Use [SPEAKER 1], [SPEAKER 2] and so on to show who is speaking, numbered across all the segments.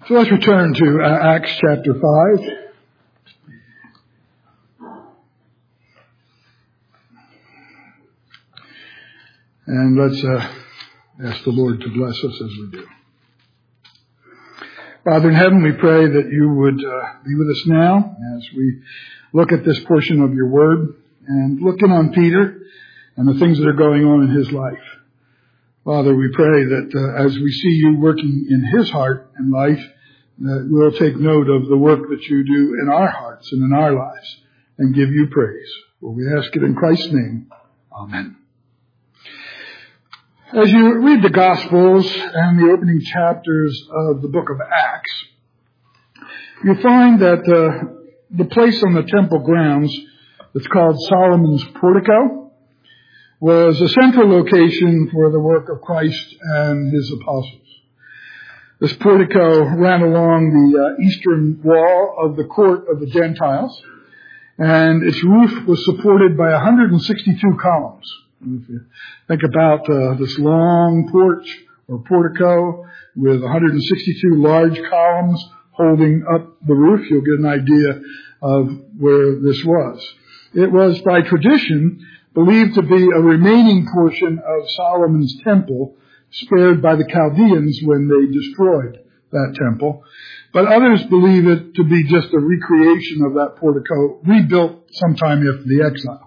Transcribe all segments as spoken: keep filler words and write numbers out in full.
[SPEAKER 1] So let's return to uh, Acts chapter five. And let's uh, ask the Lord to bless us as we do. Father in heaven, we pray that you would uh, be with us now as we look at this portion of your word and looking on Peter and the things that are going on in his life. Father, we pray that uh, as we see you working in his heart and life, that we'll take note of the work that you do in our hearts and in our lives and give you praise. For we ask it in Christ's name. Amen. As you read the Gospels and the opening chapters of the book of Acts, you find that uh, the place on the temple grounds that's called Solomon's Portico was a central location for the work of Christ and his apostles. This portico ran along the uh, eastern wall of the court of the Gentiles, and its roof was supported by one hundred sixty-two columns. And if you think about uh, this long porch or portico with one hundred sixty-two large columns holding up the roof, you'll get an idea of where this was. It was, by tradition, believed to be a remaining portion of Solomon's temple, spared by the Chaldeans when they destroyed that temple. But others believe it to be just a recreation of that portico, rebuilt sometime after the exile.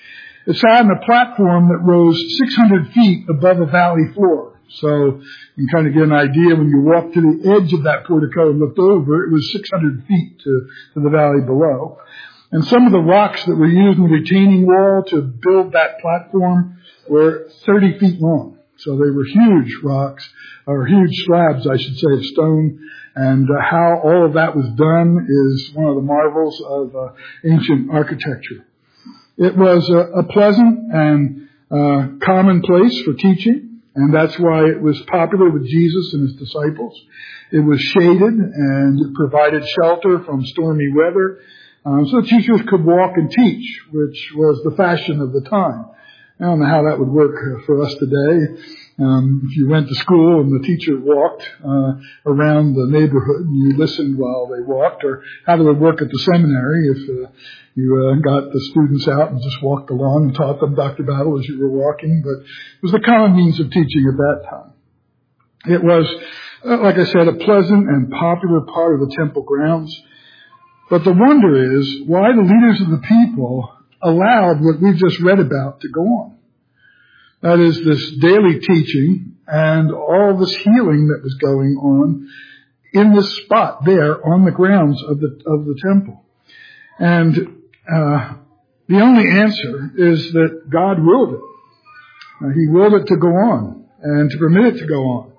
[SPEAKER 1] It sat on a platform that rose six hundred feet above a valley floor. So you can kind of get an idea when you walked to the edge of that portico and looked over, it was six hundred feet to, to the valley below. And some of the rocks that were used in the retaining wall to build that platform were thirty feet long. So they were huge rocks, or huge slabs, I should say, of stone. And uh, how all of that was done is one of the marvels of uh, ancient architecture. It was a, a pleasant and uh, common place for teaching, and that's why it was popular with Jesus and his disciples. It was shaded and it provided shelter from stormy weather, um, so teachers could walk and teach, which was the fashion of the time. I don't know how that would work for us today. Um, if you went to school and the teacher walked uh, around the neighborhood and you listened while they walked, or how it would work at the seminary if uh, you uh, got the students out and just walked along and taught them Doctor Battle as you were walking. But it was the common means of teaching at that time. It was, uh, like I said, a pleasant and popular part of the temple grounds. But the wonder is why the leaders of the people allowed what we've just read about to go on. That is, this daily teaching and all this healing that was going on in this spot there on the grounds of the of the temple. And uh, the only answer is that God willed it. Uh, he willed it to go on and to permit it to go on.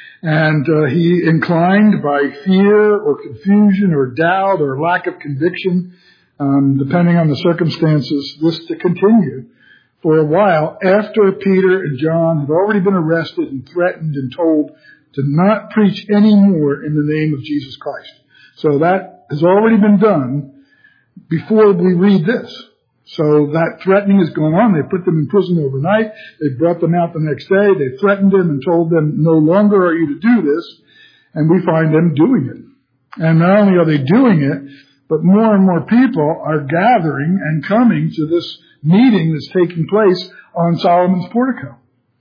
[SPEAKER 1] And uh, he inclined by fear or confusion or doubt or lack of conviction, um, depending on the circumstances, this to continue for a while after Peter and John had already been arrested and threatened and told to not preach any more in the name of Jesus Christ. So that has already been done before we read this. So that threatening is going on. They put them in prison overnight. They brought them out the next day. They threatened them and told them, no longer are you to do this. And we find them doing it. And not only are they doing it, but more and more people are gathering and coming to this meeting that's taking place on Solomon's Portico.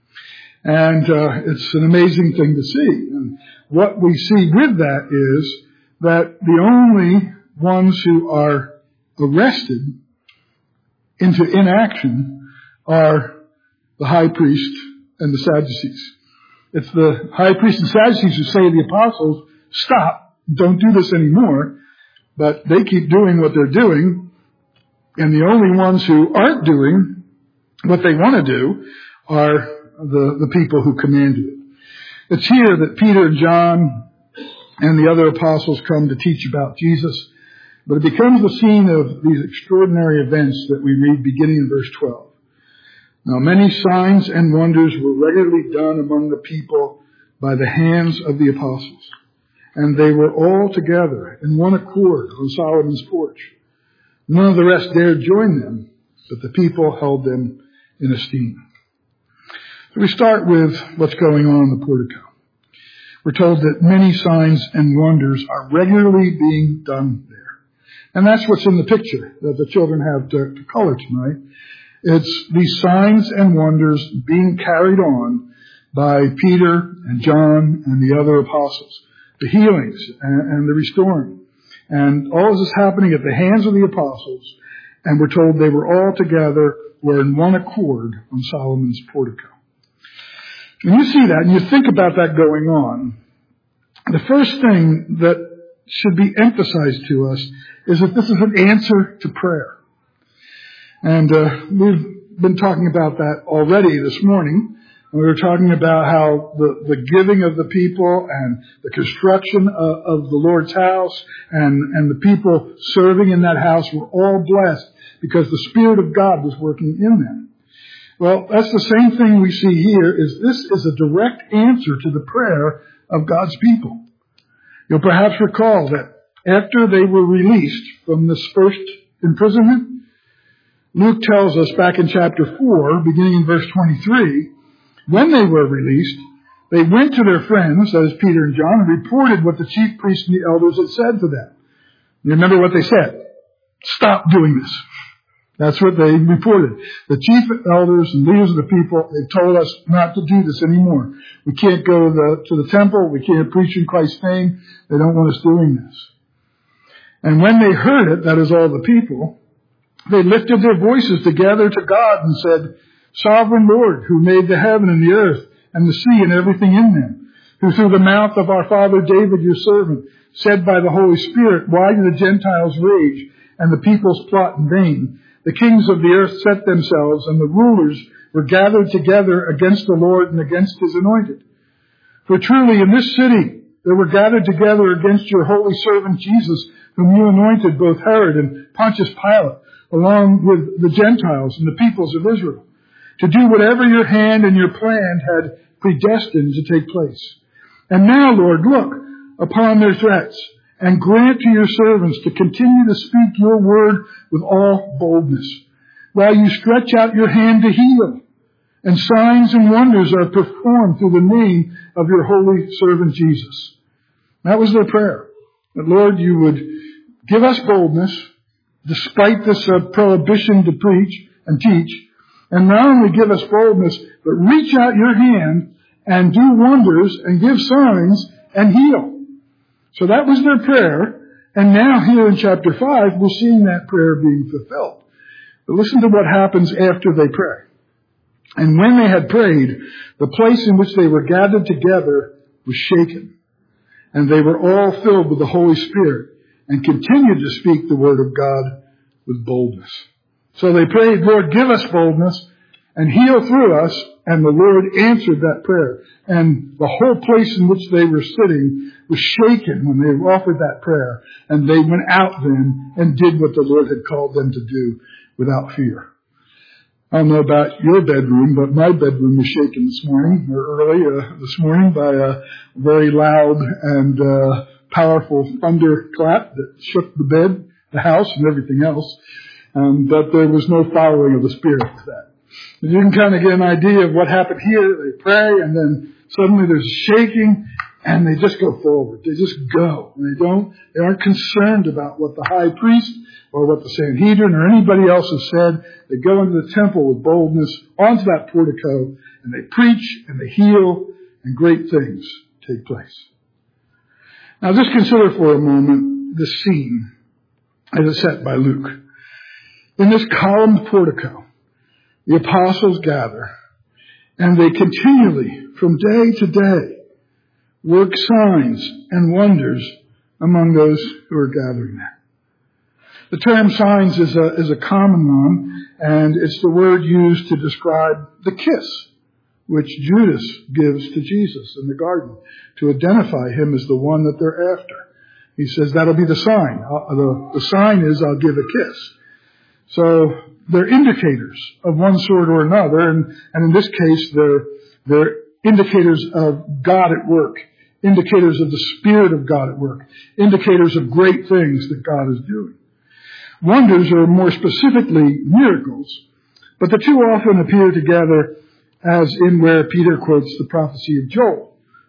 [SPEAKER 1] And uh, it's an amazing thing to see. And what we see with that is that the only ones who are arrested into inaction are the high priest and the Sadducees. It's the high priest and Sadducees who say to the apostles, stop, don't do this anymore. But they keep doing what they're doing, and the only ones who aren't doing what they want to do are the, the people who commanded it. It's here that Peter and John and the other apostles come to teach about Jesus. But it becomes the scene of these extraordinary events that we read beginning in verse twelve. Now many signs and wonders were regularly done among the people by the hands of the apostles. And they were all together in one accord on Solomon's porch. None of the rest dared join them, but the people held them in esteem. So we start with what's going on in the portico. We're told that many signs and wonders are regularly being done there. And that's what's in the picture that the children have to, to color tonight. It's these signs and wonders being carried on by Peter and John and the other apostles. The healings and, and the restoring. And all this is happening at the hands of the apostles. And we're told they were all together, were in one accord on Solomon's portico. When you see that and you think about that going on, the first thing that should be emphasized to us is that this is an answer to prayer. And uh, we've been talking about that already this morning. And we were talking about how the, the giving of the people and the construction of, of the Lord's house and, and the people serving in that house were all blessed because the Spirit of God was working in them. Well, that's the same thing we see here, is this is a direct answer to the prayer of God's people. You'll perhaps recall that after they were released from this first imprisonment, Luke tells us back in chapter four, beginning in verse twenty-three, when they were released, they went to their friends, that is Peter and John, and reported what the chief priests and the elders had said to them. You remember what they said? Stop doing this. That's what they reported. The chief elders and leaders of the people, they told us not to do this anymore. We can't go to the, to the temple. We can't preach in Christ's name. They don't want us doing this. And when they heard it, that is all the people, they lifted their voices together to God and said, Sovereign Lord, who made the heaven and the earth and the sea and everything in them, who through the mouth of our father David, your servant, said by the Holy Spirit, why do the Gentiles rage and the peoples plot in vain? The kings of the earth set themselves, and the rulers were gathered together against the Lord and against his anointed. For truly in this city they were gathered together against your holy servant Jesus, whom you anointed, both Herod and Pontius Pilate, along with the Gentiles and the peoples of Israel, to do whatever your hand and your plan had predestined to take place. And now, Lord, look upon their threats, and grant to your servants to continue to speak your word with all boldness, while you stretch out your hand to heal, and signs and wonders are performed through the name of your holy servant Jesus. That was their prayer. That, Lord, you would give us boldness, despite this uh, prohibition to preach and teach, and not only give us boldness, but reach out your hand and do wonders and give signs and heal. So that was their prayer. And now here in chapter five, we're seeing that prayer being fulfilled. But listen to what happens after they pray. And when they had prayed, the place in which they were gathered together was shaken. And they were all filled with the Holy Spirit and continued to speak the word of God with boldness. So they prayed, Lord, give us boldness and heal through us. And the Lord answered that prayer. And the whole place in which they were sitting was shaken when they offered that prayer. And they went out then and did what the Lord had called them to do without fear. I don't know about your bedroom, but my bedroom was shaken this morning, or early uh, this morning, by a very loud and uh, powerful thunderclap that shook the bed, the house, and everything else. Um, but there was no following of the Spirit to that. But you can kind of get an idea of what happened here. They pray, and then suddenly there's shaking, and they just go forward. They just go. They don't. They aren't concerned about what the high priest or what the Sanhedrin or anybody else has said. They go into the temple with boldness onto that portico, and they preach and they heal, and great things take place. Now, just consider for a moment the scene as it's set by Luke. In this columned portico, the apostles gather, and they continually, from day to day, work signs and wonders among those who are gathering there. The term signs is a, is a common one, and it's the word used to describe the kiss which Judas gives to Jesus in the garden to identify him as the one that they're after. He says, that'll be the sign. Uh, the, the sign is, I'll give a kiss. So they're indicators of one sort or another, and, and in this case, they're, they're indicators of God at work, indicators of the Spirit of God at work, indicators of great things that God is doing. Wonders are more specifically miracles, but the two often appear together as in where Peter quotes the prophecy of Joel,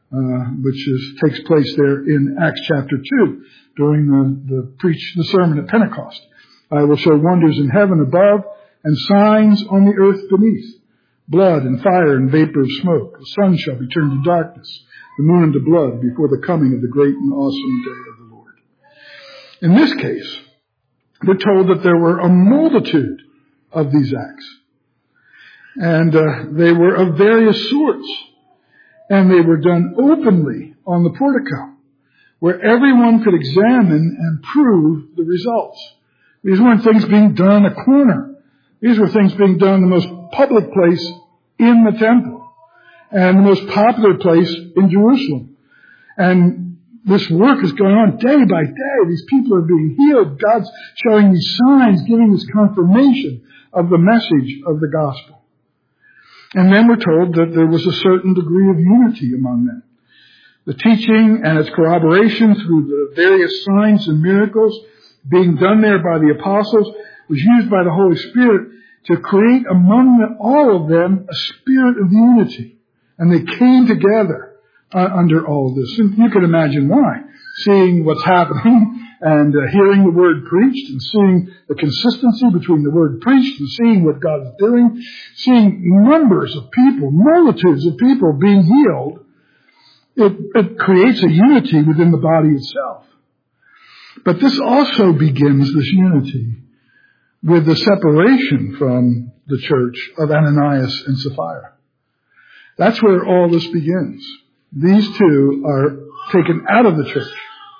[SPEAKER 1] uh, which is, takes place there in Acts chapter two during the, the preach, the sermon at Pentecost. I will show wonders in heaven above and signs on the earth beneath, blood and fire and vapor of smoke. The sun shall be turned to darkness, the moon into blood before the coming of the great and awesome day of the Lord. In this case, we're told that there were a multitude of these acts. And uh, they were of various sorts. And they were done openly on the portico, where everyone could examine and prove the results. These weren't things being done in a corner. These were things being done in the most public place in the temple and the most popular place in Jerusalem. And this work is going on day by day. These people are being healed. God's showing these signs, giving this confirmation of the message of the gospel. And then we're told that there was a certain degree of unity among them. The teaching and its corroboration through the various signs and miracles being done there by the apostles was used by the Holy Spirit to create among them, all of them, a spirit of unity. And they came together uh, under all of this. And you can imagine why. Seeing what's happening and uh, hearing the word preached and seeing the consistency between the word preached and seeing what God is doing, seeing numbers of people, multitudes of people being healed, it, it creates a unity within the body itself. But this also begins, this unity, with the separation from the church of Ananias and Sapphira. That's where all this begins. These two are taken out of the church.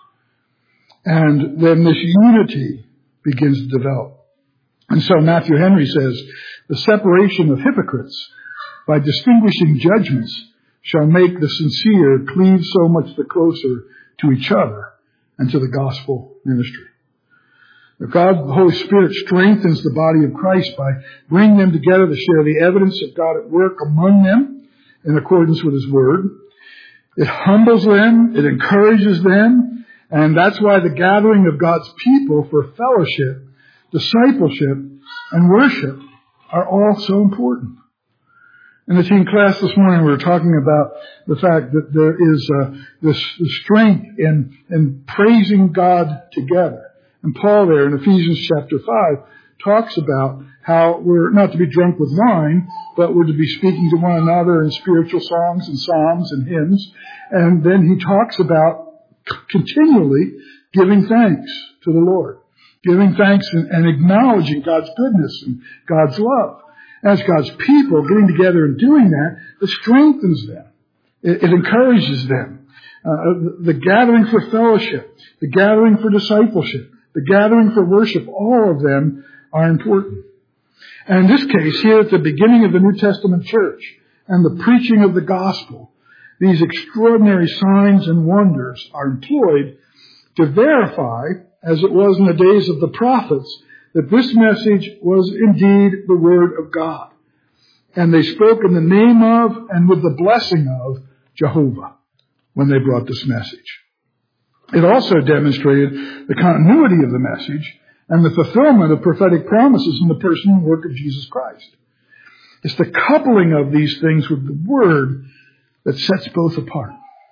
[SPEAKER 1] And then this unity begins to develop. And so Matthew Henry says, the separation of hypocrites by distinguishing judgments shall make the sincere cleave so much the closer to each other and to the gospel ministry. God, the Holy Spirit, strengthens the body of Christ by bringing them together to share the evidence of God at work among them in accordance with His Word. It humbles them, it encourages them, and that's why the gathering of God's people for fellowship, discipleship, and worship are all so important. In the teen class this morning, we were talking about the fact that there is uh, this, this strength in, in praising God together. And Paul there in Ephesians chapter five talks about how we're not to be drunk with wine, but we're to be speaking to one another in spiritual songs and psalms and hymns. And then he talks about continually giving thanks to the Lord, giving thanks and, and acknowledging God's goodness and God's love. As God's people getting together and doing that, it strengthens them. It, it encourages them. Uh, the, the gathering for fellowship, the gathering for discipleship, the gathering for worship, all of them are important. And in this case, here at the beginning of the New Testament church and the preaching of the gospel, these extraordinary signs and wonders are employed to verify, as it was in the days of the prophets, that this message was indeed the Word of God. And they spoke in the name of and with the blessing of Jehovah when they brought this message. It also demonstrated the continuity of the message and the fulfillment of prophetic promises in the person and work of Jesus Christ. It's the coupling of these things with the Word that sets both apart.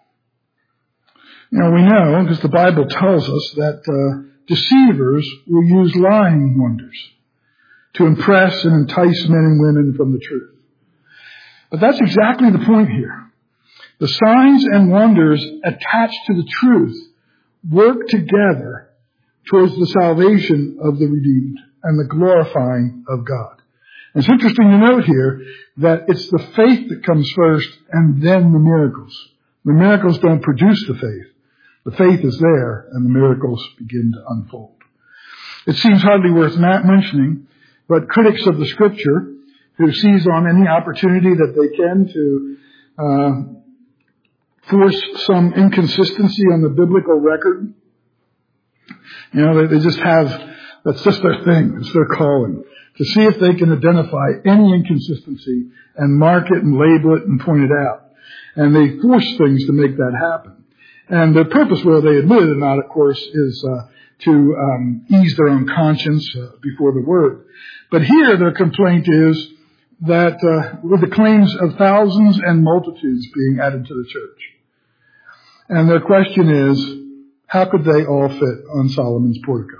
[SPEAKER 1] Now we know, because the Bible tells us, that uh, deceivers will use lying wonders to impress and entice men and women from the truth. But that's exactly the point here. The signs and wonders attached to the truth work together towards the salvation of the redeemed and the glorifying of God. And it's interesting to note here that it's the faith that comes first and then the miracles. The miracles don't produce the faith. The faith is there and the miracles begin to unfold. It seems hardly worth mentioning, but critics of the Scripture who seize on any opportunity that they can to uh, force some inconsistency on the biblical record, you know, they, they just have, that's just their thing, it's their calling, to see if they can identify any inconsistency and mark it and label it and point it out. And they force things to make that happen. And the purpose, whether they admit it or not, of course, is uh, to um, ease their own conscience uh, before the Word. But here their complaint is that uh, with the claims of thousands and multitudes being added to the church, And their question is, how could they all fit on Solomon's portico?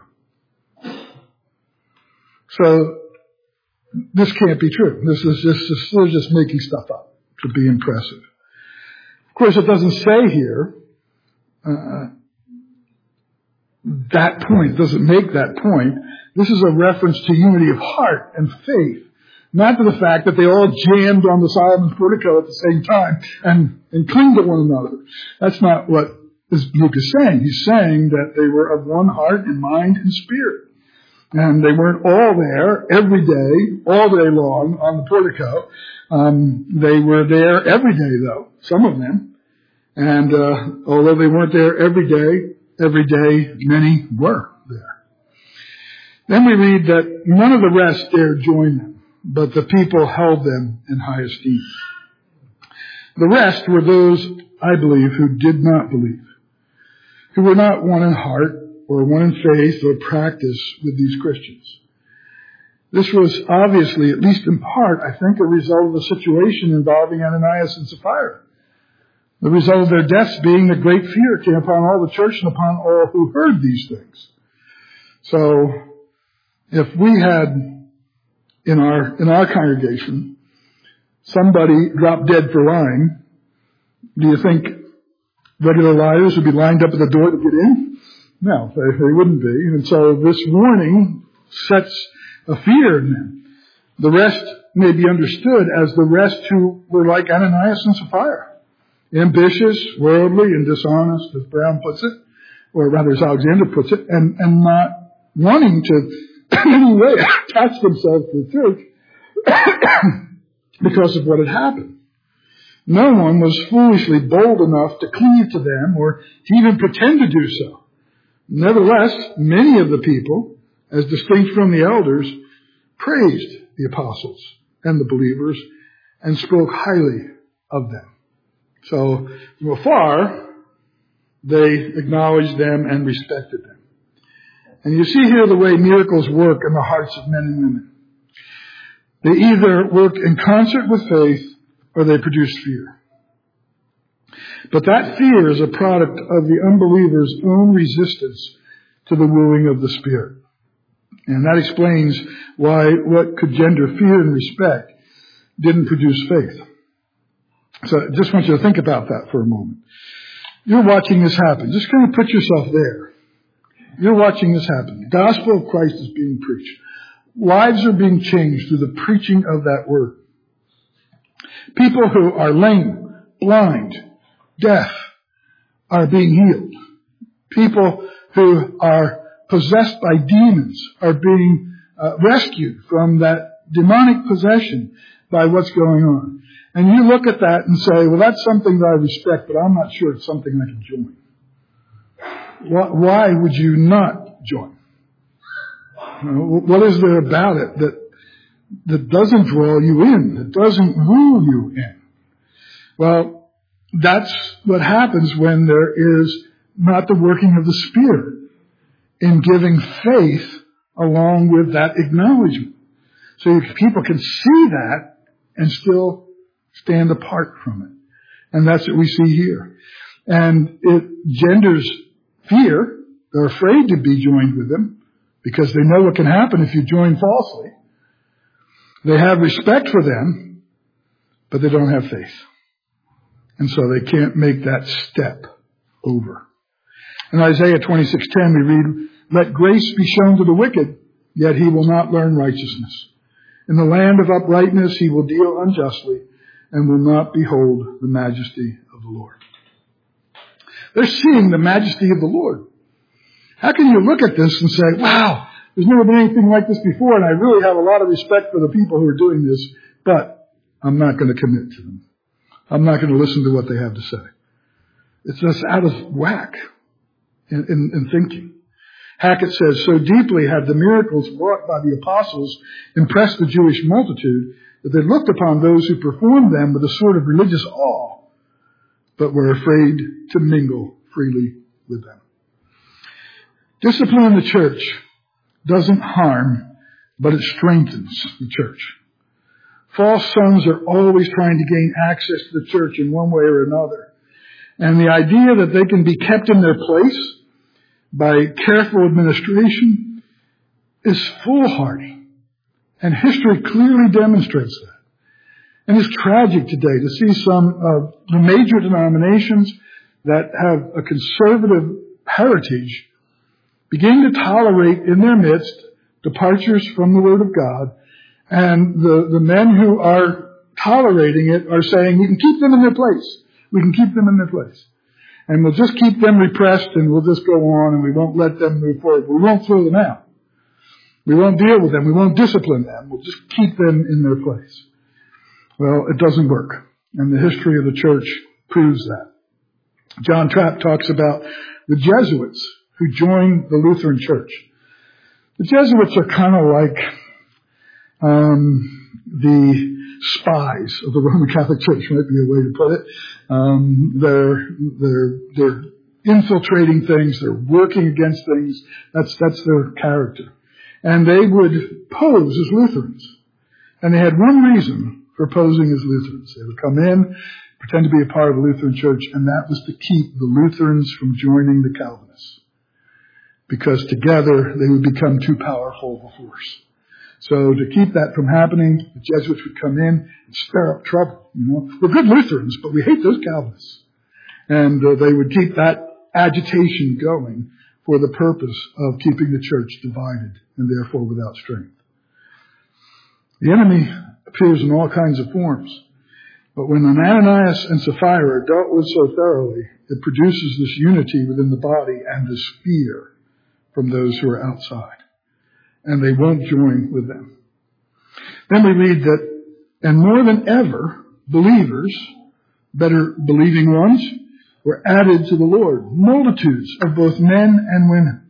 [SPEAKER 1] So, this can't be true. This is just, they're just making stuff up to be impressive. Of course, it doesn't say here, uh, that point, doesn't make that point. This is a reference to unity of heart and faith, not to the fact that they all jammed on the Solomon's portico at the same time and, and clinged to one another. That's not what Luke is saying. He's saying that they were of one heart and mind and spirit. And they weren't all there every day, all day long on the portico. Um, they were there every day, though, some of them. And uh, although they weren't there every day, every day many were there. Then we read that none of the rest dared join them, but the people held them in high esteem. The rest were those, I believe, who did not believe, who were not one in heart, or one in faith or practice with these Christians. This was obviously, at least in part, I think, a result of the situation involving Ananias and Sapphira. The result of their deaths being that great fear came upon all the church and upon all who heard these things. So, if we had in our in our congregation somebody drop dead for lying, do you think regular liars would be lined up at the door to get in? No, they, they wouldn't be. And so this warning sets a fear in them. The rest may be understood as the rest who were like Ananias and Sapphira. Ambitious, worldly, and dishonest, as Brown puts it, or rather as Alexander puts it, and, and not wanting to in any way attach themselves to the church because of what had happened. No one was foolishly bold enough to cleave to them or to even pretend to do so. Nevertheless, many of the people, as distinct from the elders, praised the apostles and the believers and spoke highly of them. So, from afar, they acknowledged them and respected them. And you see here the way miracles work in the hearts of men and women. They either work in concert with faith or they produce fear. But that fear is a product of the unbeliever's own resistance to the wooing of the Spirit. And that explains why what could gender fear and respect didn't produce faith. So I just want you to think about that for a moment. You're watching this happen. Just kind of put yourself there. You're watching this happen. The gospel of Christ is being preached. Lives are being changed through the preaching of that word. People who are lame, blind, deaf are being healed. People who are possessed by demons are being uh, rescued from that demonic possession by what's going on. And you look at that and say, well, that's something that I respect, but I'm not sure it's something I can join. Why would you not join? What is there about it that that doesn't draw you in, that doesn't woo you in? Well, that's what happens when there is not the working of the Spirit in giving faith along with that acknowledgement. So people can see that and still stand apart from it. And that's what we see here. And it genders fear. They're afraid to be joined with them because they know what can happen if you join falsely. They have respect for them, but they don't have faith. And so they can't make that step over. In Isaiah twenty-six ten we read, "Let grace be shown to the wicked, yet he will not learn righteousness. In the land of uprightness he will deal unjustly, and will not behold the majesty of the Lord." They're seeing the majesty of the Lord. How can you look at this and say, wow, there's never been anything like this before, and I really have a lot of respect for the people who are doing this, but I'm not going to commit to them. I'm not going to listen to what they have to say. It's just out of whack in, in, in thinking. Hackett says, so deeply had the miracles wrought by the apostles impressed the Jewish multitude that they looked upon those who performed them with a sort of religious awe, but were afraid to mingle freely with them. Discipline in the church doesn't harm, but it strengthens the church. False sons are always trying to gain access to the church in one way or another. And the idea that they can be kept in their place by careful administration is foolhardy. And history clearly demonstrates that. And it's tragic today to see some of the major denominations that have a conservative heritage begin to tolerate in their midst departures from the Word of God. And the, the men who are tolerating it are saying, we can keep them in their place. We can keep them in their place. And we'll just keep them repressed and we'll just go on and we won't let them move forward. We won't throw them out. We won't deal with them. We won't discipline them. We'll just keep them in their place. Well, it doesn't work. And the history of the church proves that. John Trapp talks about the Jesuits who joined the Lutheran Church. The Jesuits are kind of like um, the spies of the Roman Catholic Church, might be a way to put it. Um, they're they're they're infiltrating things. They're working against things. That's that's their character. And they would pose as Lutherans. And they had one reason for posing as Lutherans. They would come in, pretend to be a part of the Lutheran Church, and that was to keep the Lutherans from joining the Calvinists. Because together they would become too powerful of a force. So to keep that from happening, the Jesuits would come in and stir up trouble. You know, we're good Lutherans, but we hate those Calvinists. And uh, they would keep that agitation going for the purpose of keeping the church divided and therefore without strength. The enemy appears in all kinds of forms. But when Ananias and Sapphira are dealt with so thoroughly, it produces this unity within the body and this fear from those who are outside. And they won't join with them. Then we read that, and more than ever, believers, better believing ones, were added to the Lord. Multitudes of both men and women.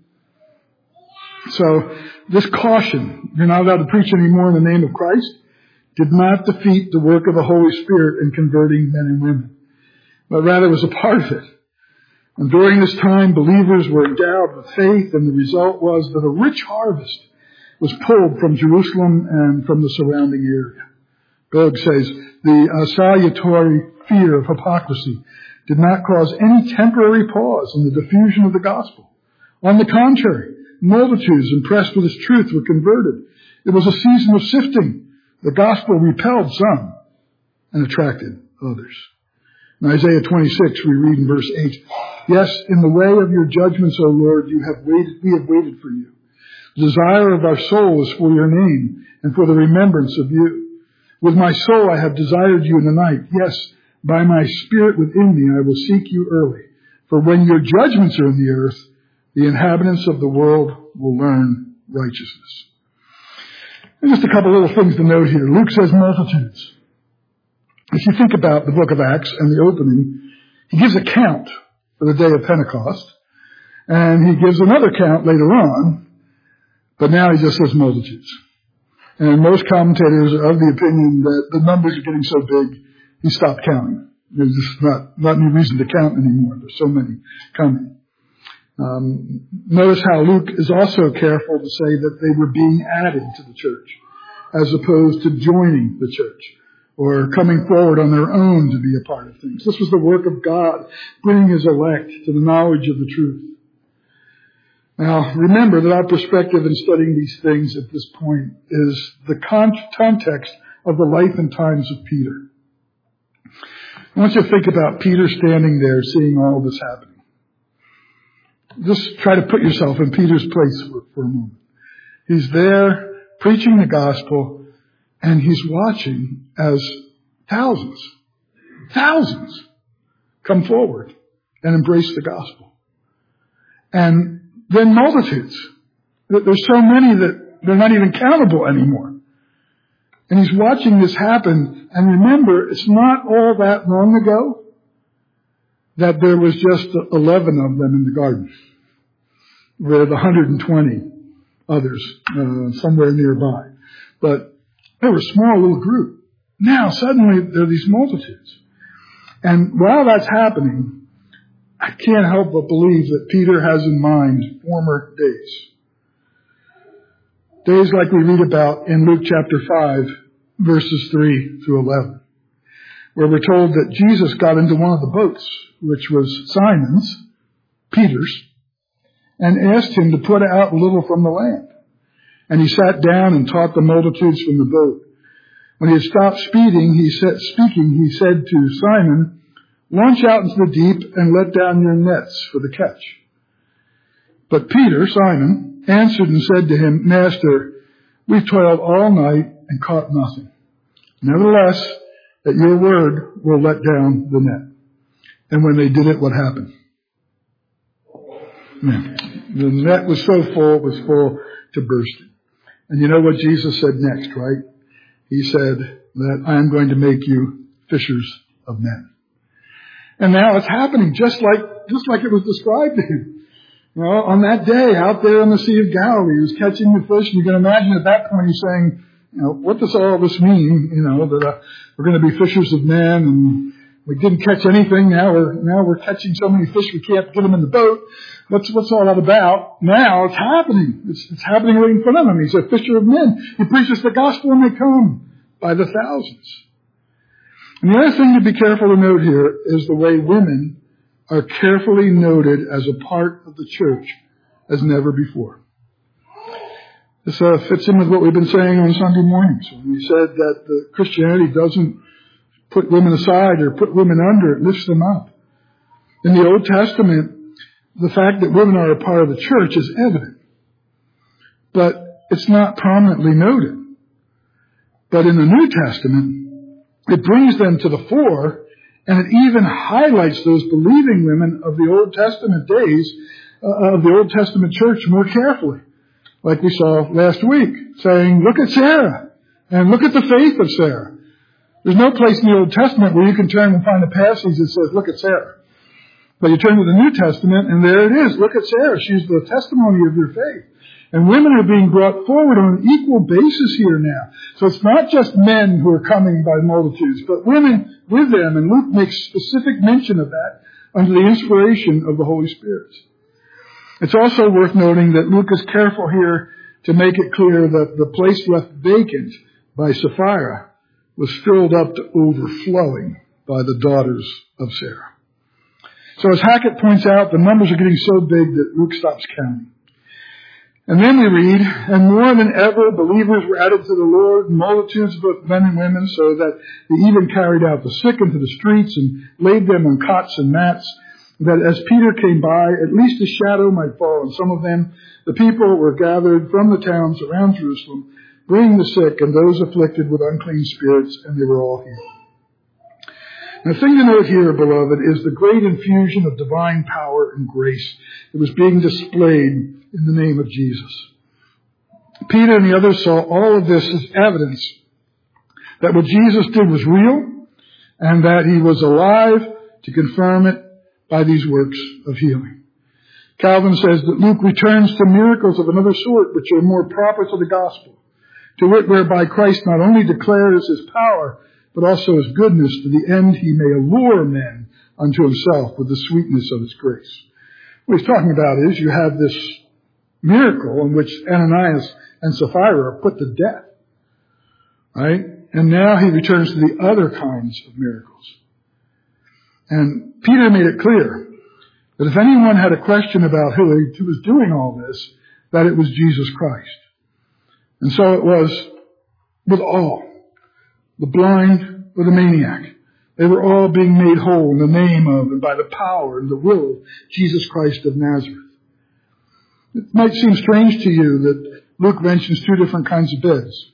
[SPEAKER 1] So this caution, you're not allowed to preach anymore in the name of Christ, did not defeat the work of the Holy Spirit in converting men and women, but rather was a part of it. And during this time, believers were endowed with faith, and the result was that a rich harvest was pulled from Jerusalem and from the surrounding area. Berg says, the uh, salutary fear of hypocrisy did not cause any temporary pause in the diffusion of the gospel. On the contrary, multitudes impressed with its truth were converted. It was a season of sifting. The gospel repelled some and attracted others. In Isaiah twenty-six, we read in verse eight, yes, in the way of your judgments, O Lord, you have waited, we have waited for you. The desire of our soul is for your name and for the remembrance of you. With my soul I have desired you in the night. Yes, by my spirit within me I will seek you early. For when your judgments are in the earth, the inhabitants of the world will learn righteousness. And just a couple little things to note here. Luke says multitudes. If you think about the book of Acts and the opening, he gives a count for the day of Pentecost, and he gives another count later on, but now he just says multitudes. And most commentators are of the opinion that the numbers are getting so big, he stopped counting. There's just not, not any reason to count anymore. There's so many coming. Um, notice how Luke is also careful to say that they were being added to the church, as opposed to joining the church or coming forward on their own to be a part of things. This was the work of God, bringing his elect to the knowledge of the truth. Now, remember that our perspective in studying these things at this point is the con- context of the life and times of Peter. I want you to think about Peter standing there seeing all this happening. Just try to put yourself in Peter's place for, for a moment. He's there preaching the gospel, and he's watching as thousands, thousands come forward and embrace the gospel. And then multitudes. There's so many that they're not even countable anymore. And he's watching this happen. And remember, it's not all that long ago that there was just eleven of them in the garden, with one hundred twenty others uh, somewhere nearby. But they were a small little group. Now, suddenly, there are these multitudes. And while that's happening, I can't help but believe that Peter has in mind former days. Days like we read about in Luke chapter five, verses three through eleven. where we're told that Jesus got into one of the boats, which was Simon's, Peter's, and asked him to put out a little from the land. And he sat down and taught the multitudes from the boat. When he had stopped speaking, he said, speaking, he said to Simon, "Launch out into the deep and let down your nets for the catch." But Peter, Simon, answered and said to him, "Master, we've toiled all night and caught nothing. Nevertheless, at your word, we'll let down the net." And when they did it, what happened? Man, the net was so full, it was full to bursting. And you know what Jesus said next, right? He said that I am going to make you fishers of men. And now it's happening just like, just like it was described to him. You know, on that day out there on the Sea of Galilee, he was catching the fish, and you can imagine at that point he's saying, you know, what does all this mean? You know, that uh, we're going to be fishers of men, and we didn't catch anything. Now we're, now we're catching so many fish we can't get them in the boat. What's, what's all that about? Now it's happening. It's, it's happening right in front of him. He's a fisher of men. He preaches the gospel and they come by the thousands. And the other thing to be careful to note here is the way women are carefully noted as a part of the church as never before. This uh, fits in with what we've been saying on Sunday mornings. When we said that the Christianity doesn't put women aside or put women under, it lifts them up. In the Old Testament, the fact that women are a part of the church is evident, but it's not prominently noted. But in the New Testament, it brings them to the fore, and it even highlights those believing women of the Old Testament days, uh, of the Old Testament church more carefully. Like we saw last week, saying, look at Sarah, and look at the faith of Sarah. There's no place in the Old Testament where you can turn and find a passage that says, look at Sarah. But you turn to the New Testament, and there it is. Look at Sarah. She's the testimony of your faith. And women are being brought forward on an equal basis here now. So it's not just men who are coming by multitudes, but women with them. And Luke makes specific mention of that under the inspiration of the Holy Spirit. It's also worth noting that Luke is careful here to make it clear that the place left vacant by Sapphira was filled up to overflowing by the daughters of Sarah. So as Hackett points out, the numbers are getting so big that Luke stops counting. And then we read, and more than ever, believers were added to the Lord, multitudes of both men and women, so that they even carried out the sick into the streets and laid them on cots and mats, that as Peter came by, at least a shadow might fall on some of them. The people were gathered from the towns around Jerusalem, bringing the sick and those afflicted with unclean spirits, and they were all healed. And the thing to note here, beloved, is the great infusion of divine power and grace that was being displayed in the name of Jesus. Peter and the others saw all of this as evidence that what Jesus did was real and that he was alive to confirm it by these works of healing. Calvin says that Luke returns to miracles of another sort which are more proper to the gospel, to wit, whereby Christ not only declares his power, but also his goodness, to the end he may allure men unto himself with the sweetness of his grace. What he's talking about is you have this miracle in which Ananias and Sapphira are put to death, right? And now he returns to the other kinds of miracles. And Peter made it clear that if anyone had a question about who, who was doing all this, that it was Jesus Christ. And so it was with all. The blind or the maniac. They were all being made whole in the name of and by the power and the will of Jesus Christ of Nazareth. It might seem strange to you that Luke mentions two different kinds of beds.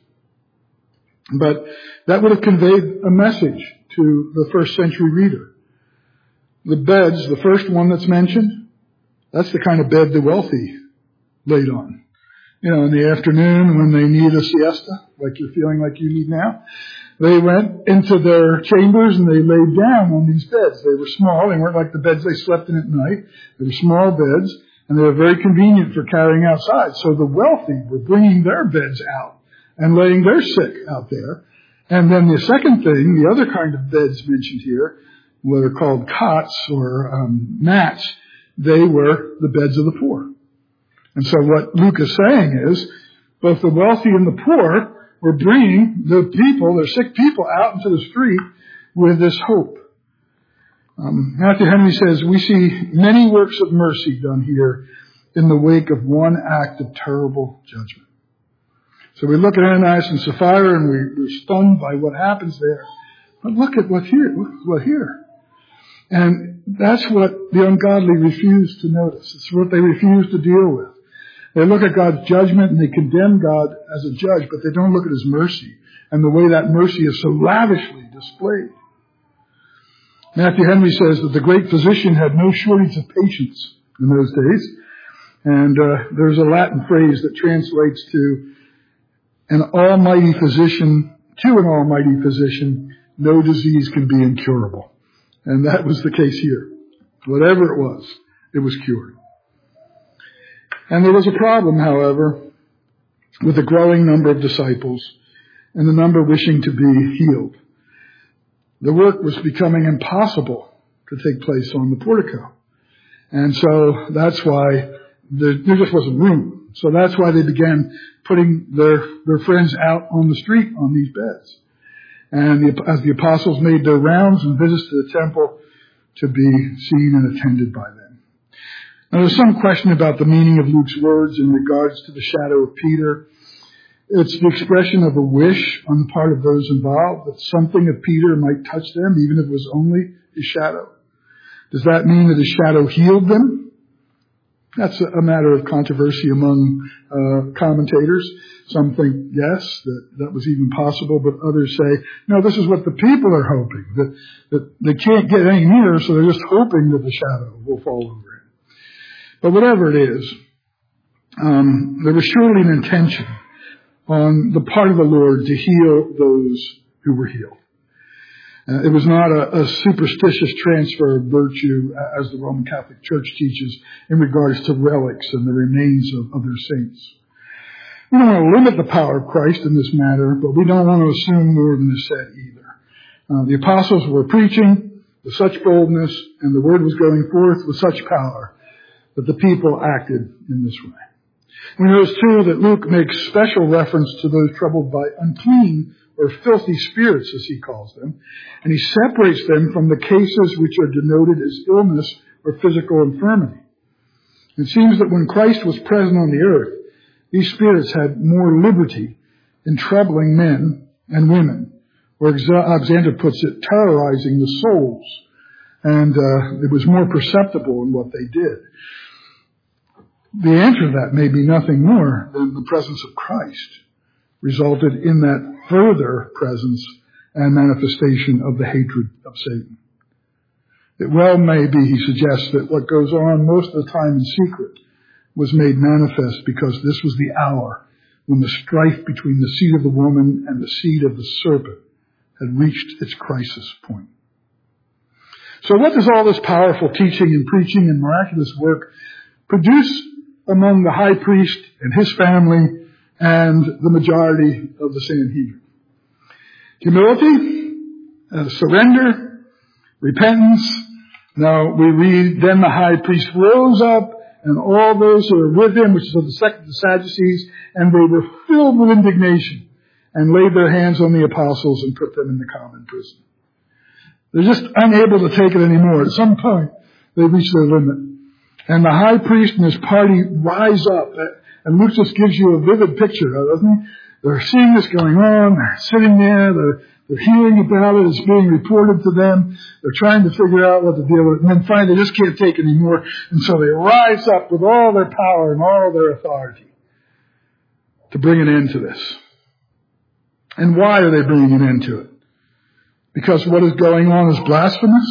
[SPEAKER 1] But that would have conveyed a message to the first century reader. The beds, the first one that's mentioned, that's the kind of bed the wealthy laid on. You know, in the afternoon when they need a siesta, like you're feeling like you need now, they went into their chambers and they laid down on these beds. They were small. They weren't like the beds they slept in at night. They were small beds, and they were very convenient for carrying outside. So the wealthy were bringing their beds out and laying their sick out there. And then the second thing, the other kind of beds mentioned here, what are called cots or um, mats, they were the beds of the poor. And so what Luke is saying is, both the wealthy and the poor were bringing the people, their sick people, out into the street with this hope. Um, Matthew Henry says, we see many works of mercy done here in the wake of one act of terrible judgment. So we look at Ananias and Sapphira and we, we're stunned by what happens there. But look at what here, look at what here. And that's what the ungodly refuse to notice. It's what they refuse to deal with. They look at God's judgment and they condemn God as a judge, but they don't look at His mercy and the way that mercy is so lavishly displayed. Matthew Henry says that the great physician had no shortage of patience in those days. And uh, there's a Latin phrase that translates to an almighty physician, to an almighty physician, no disease can be incurable. And that was the case here. Whatever it was, it was cured. And there was a problem, however, with the growing number of disciples and the number wishing to be healed. The work was becoming impossible to take place on the portico. And so that's why there, there just wasn't room. So that's why they began putting their, their friends out on the street on these beds. And the, as the apostles made their rounds and visits to the temple to be seen and attended by them. Now there's some question about the meaning of Luke's words in regards to the shadow of Peter. It's the expression of a wish on the part of those involved that something of Peter might touch them, even if it was only his shadow. Does that mean that his shadow healed them? That's a matter of controversy among uh, commentators. Some think yes, that that was even possible, but others say, no, this is what the people are hoping, that, that they can't get any nearer, so they're just hoping that the shadow will fall over him. But whatever it is, um, there was surely an intention on the part of the Lord to heal those who were healed. Uh, it was not a, a superstitious transfer of virtue, as the Roman Catholic Church teaches, in regards to relics and the remains of, of their saints. We don't want to limit the power of Christ in this matter, but we don't want to assume more than is said either. Uh, the apostles were preaching with such boldness, and the word was going forth with such power, that the people acted in this way. We notice, too, that Luke makes special reference to those troubled by unclean or filthy spirits, as he calls them, and he separates them from the cases which are denoted as illness or physical infirmity. It seems that when Christ was present on the earth, these spirits had more liberty in troubling men and women, or Alexander puts it, terrorizing the souls, and uh, it was more perceptible in what they did. The answer to that may be nothing more than the presence of Christ resulted in that further presence and manifestation of the hatred of Satan. It well may be, he suggests, that what goes on most of the time in secret was made manifest because this was the hour when the strife between the seed of the woman and the seed of the serpent had reached its crisis point. So what does all this powerful teaching and preaching and miraculous work produce among the high priest and his family and the majority of the Sanhedrin? Humility, uh, surrender, repentance. Now we read, then the high priest rose up and all those who were with him, which is of the sect of the Sadducees, and they were filled with indignation and laid their hands on the apostles and put them in the common prison. They're just unable to take it anymore. At some point, they reach their limit. And the high priest and his party rise up. And Luke just gives you a vivid picture, doesn't he? They're seeing this going on. They're sitting there. They're, they're hearing about it. It's being reported to them. They're trying to figure out what to deal with. And then finally, they just can't take it anymore. And so they rise up with all their power and all their authority to bring an end to this. And why are they bringing an end to it? Because what is going on is blasphemous?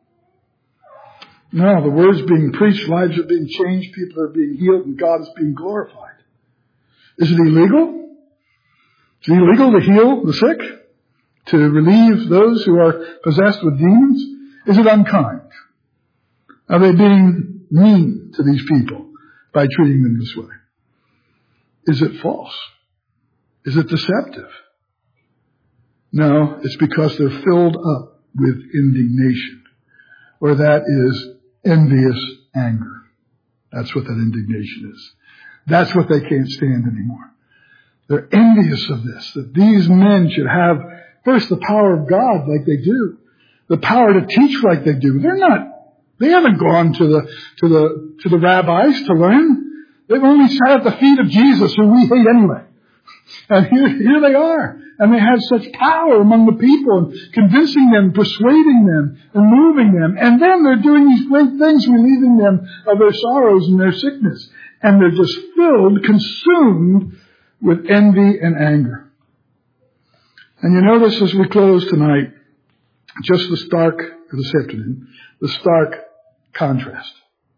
[SPEAKER 1] No, the word's being preached, lives are being changed, people are being healed, and God is being glorified. Is it illegal? Is it illegal to heal the sick? To relieve those who are possessed with demons? Is it unkind? Are they being mean to these people by treating them this way? Is it false? Is it deceptive? No, it's because they're filled up with indignation. Or that is envious anger. That's what that indignation is. That's what they can't stand anymore. They're envious of this, that these men should have, first, the power of God like they do, the power to teach like they do. They're not, they haven't gone to the, to the, to the rabbis to learn. They've only sat at the feet of Jesus, who we hate anyway. And here, here they are. And they have such power among the people, and convincing them, persuading them, and moving them. And then they're doing these great things, relieving them of their sorrows and their sickness. And they're just filled, consumed with envy and anger. And you notice as we close tonight, just the stark, or this afternoon, the stark contrast.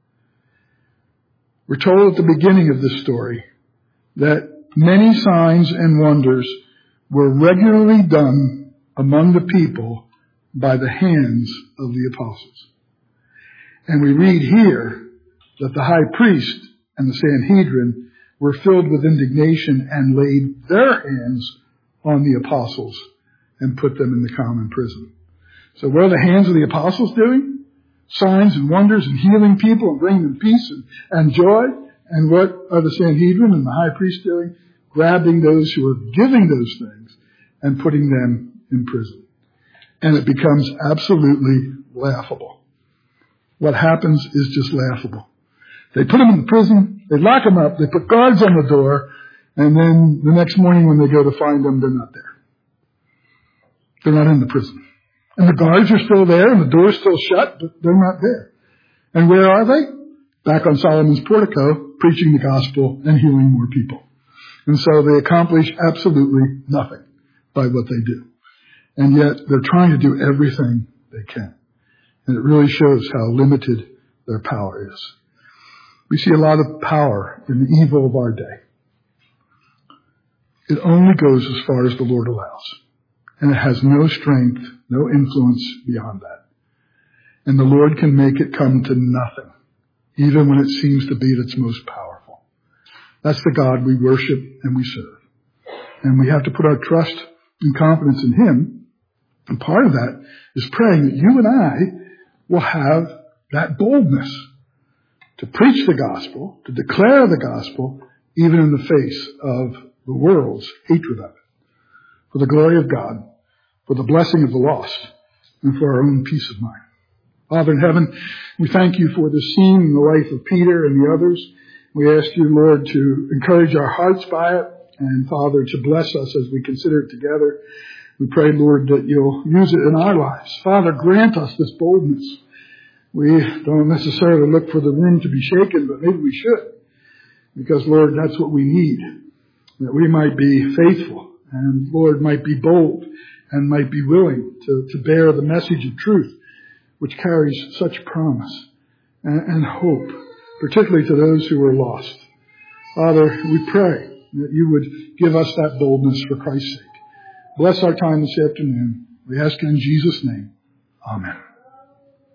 [SPEAKER 1] We're told at the beginning of this story that many signs and wonders were regularly done among the people by the hands of the apostles. And we read here that the high priest and the Sanhedrin were filled with indignation and laid their hands on the apostles and put them in the common prison. So what are the hands of the apostles doing? Signs and wonders and healing people and bringing them peace and, and joy. And what are the Sanhedrin and the high priest doing? Grabbing those who are giving those things and putting them in prison. And it becomes absolutely laughable. What happens is just laughable. They put them in the prison, they lock them up, they put guards on the door, and then the next morning when they go to find them, they're not there. They're not in the prison. And the guards are still there, and the door's still shut, but they're not there. And where are they? Back on Solomon's portico, preaching the gospel and healing more people. And so they accomplish absolutely nothing by what they do. And yet they're trying to do everything they can. And it really shows how limited their power is. We see a lot of power in the evil of our day. It only goes as far as the Lord allows. And it has no strength, no influence beyond that. And the Lord can make it come to nothing, even when it seems to be at its most powerful. That's the God we worship and we serve. And we have to put our trust and confidence in Him. And part of that is praying that you and I will have that boldness to preach the gospel, to declare the gospel, even in the face of the world's hatred of it. For the glory of God, for the blessing of the lost, and for our own peace of mind. Father in heaven, we thank you for this scene in the life of Peter and the others. We ask you, Lord, to encourage our hearts by it, and Father, to bless us as we consider it together. We pray, Lord, that you'll use it in our lives. Father, grant us this boldness. We don't necessarily look for the room to be shaken, but maybe we should. Because, Lord, that's what we need. That we might be faithful and, Lord, might be bold and might be willing to, to bear the message of truth, which carries such promise and, and hope, particularly to those who are lost. Father, we pray that you would give us that boldness for Christ's sake. Bless our time this afternoon. We ask it in Jesus' name. Amen.